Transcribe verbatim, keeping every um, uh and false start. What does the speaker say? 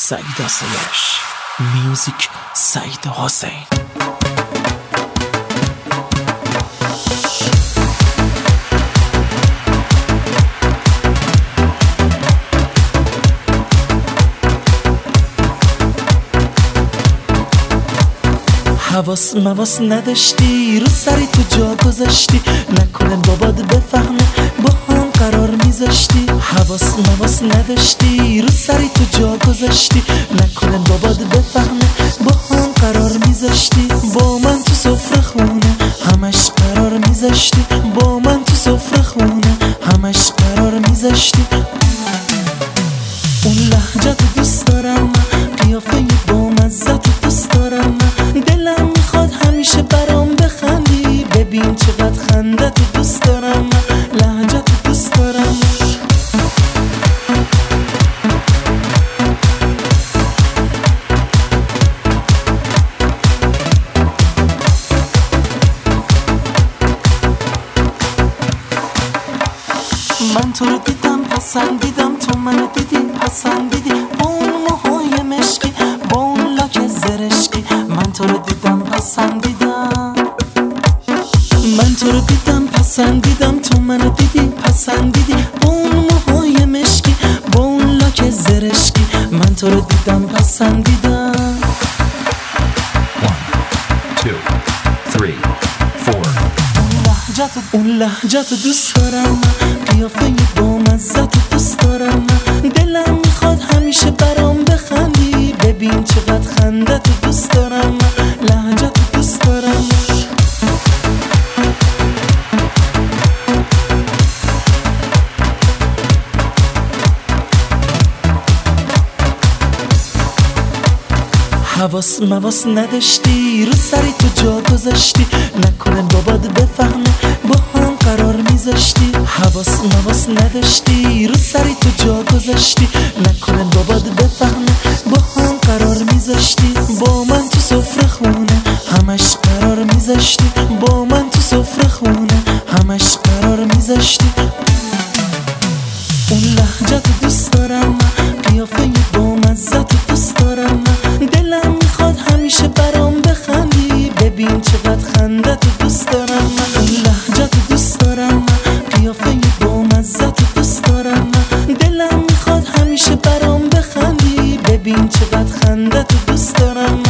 سعید سیاش میوزیک سعید حسین. حواس مواس نداشتی، رو سری تو جا گذاشتی، نکنه بابات بفهمه با هم قرار میذاشتی. حواس مواس نداشتی، رو سری تو جا گذاشتی، نکنه بابات بفهمه با هم قرار میذاشتی. با من تو سفره خونه همش قرار میذاشتی، با من تو سفره خونه همش قرار میذاشتی. اون لهجت دوست دارم من، قیافه با مزت دوست دارم من، دلم میخواد همیشه برام بخندی، ببین چقدر خندت دوست دارم من، لهجت دوست دارم من. من تو رو دیدم پسندیدم، تو منو دیدی پسندیدی، با اون موهای مشکی با اون لاک زرشکی. من تو رو دیدم پسندیدم، من تو رو دیدم پسندیدم، تو منو دیدی پسندیدی، با اون موهای مشکی با اون لاک زرشکی. من تو رو دیدم پسندیدم. One, two, three, four. اون لهجت دوست دارم من، قیافه با مزت دوست دارم من، دلم میخواد همیشه برام بخندی، ببین چقدر خندت دوست دارم من، لهجت دوست دارم من. حواس مواس نداشتی، رو سری تو جا گذاشتی، نکنه بابات بفهمه با هم قرار میذاشتی. حواس مواس نداشتی، رو سری تو جا گذاشتی، نکنه بابات بفهمه با هم قرار میذاشتی. با من تو سفره خونه همش قرار میذاشتی، با من تو سفره خونه همش قرار میذاشتی. اون لهجت دوست دارم من، قیافه با مزت دوست دارم من، دلم میخواد همیشه برام بخندی، ببین چقدر خندت دوست دارم من. اون لهجت دوست دارم من، قیافه با مزت دوست دارم من، دلم میخواد همیشه برام بخندی، ببین چقدر خندت دوست دارم من.